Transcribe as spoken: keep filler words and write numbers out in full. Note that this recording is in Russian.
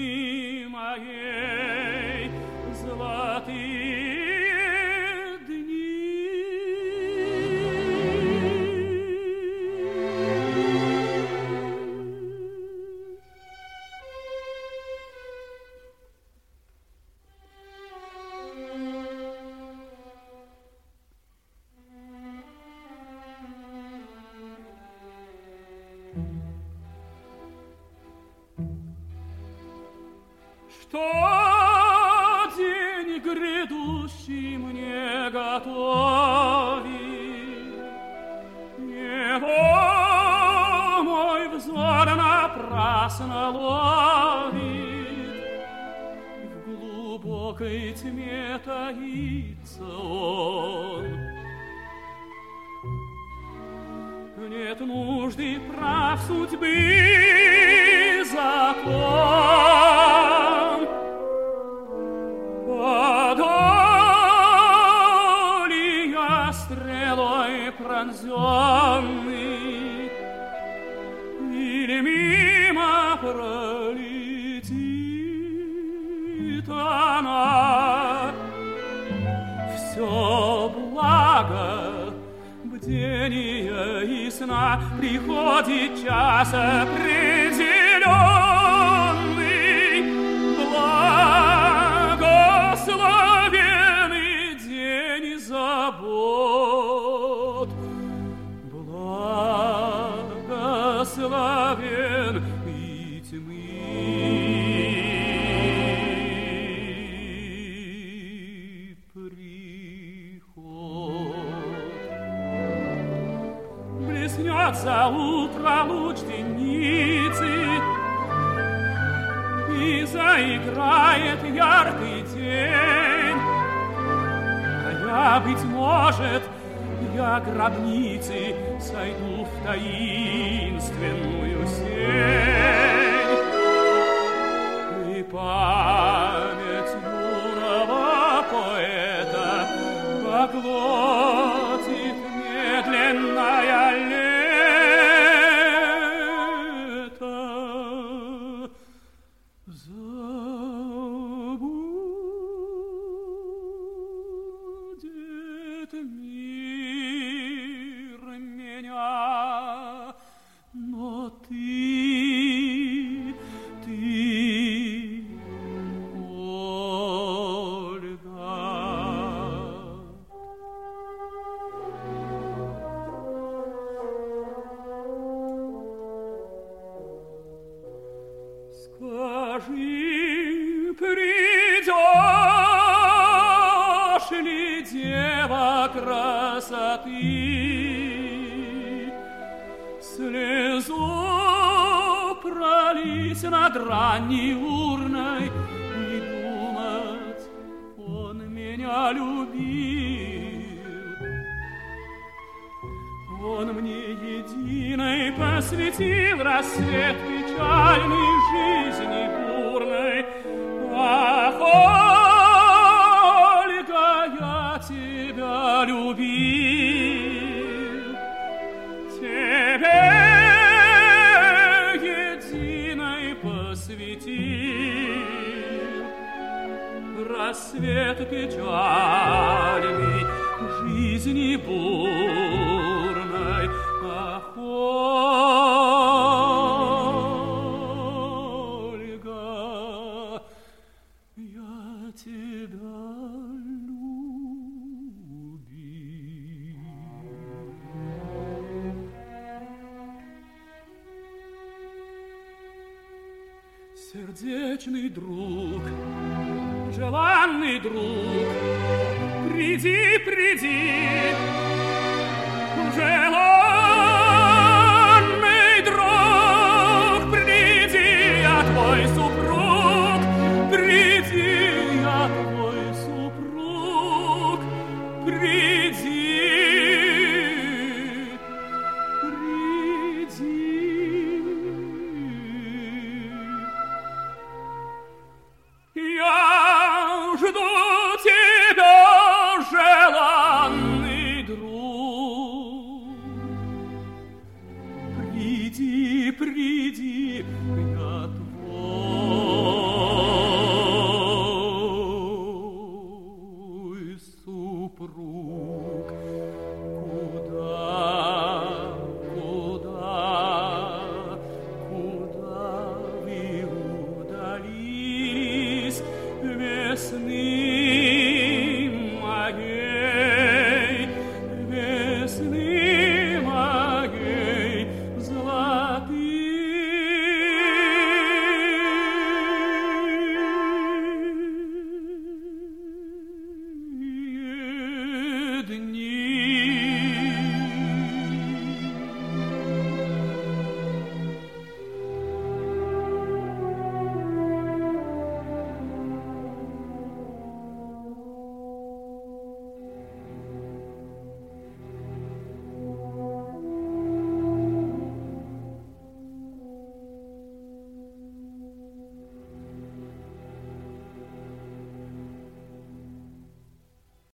жизни моей золотые дни. Что день грядущий мне готовит, его мой взор напрасно ловит. В глубокой тьме таится он. Нет нужды прав судьбы закон. Подоли я стрелой пронзенный, или мимо пролетит она. Все благо бдения и сна, приходит час определенный. Благословенный день забот, благословен и тьмы приход. Блеснется утро луч денницы, и заиграет яркий день. А я, быть может, я гробницы сойду в таинственную сень. И память юного поэта поглотит медленная лето. Забудет мир меня, но ты, ты, Ольга. Скажи, придешь ли, дева красоты, слезу пролить над ранней урной и думать, он меня любил. Он мне единой посвятил рассвет печальной жизни бурной. Ах, Ольга, я тебя любил, тебе единой посвятил рассвет печальной жизни бурной. Ах, Ольга, я тебя любил. Сердечный друг, желанный друг, приди, приди, желанный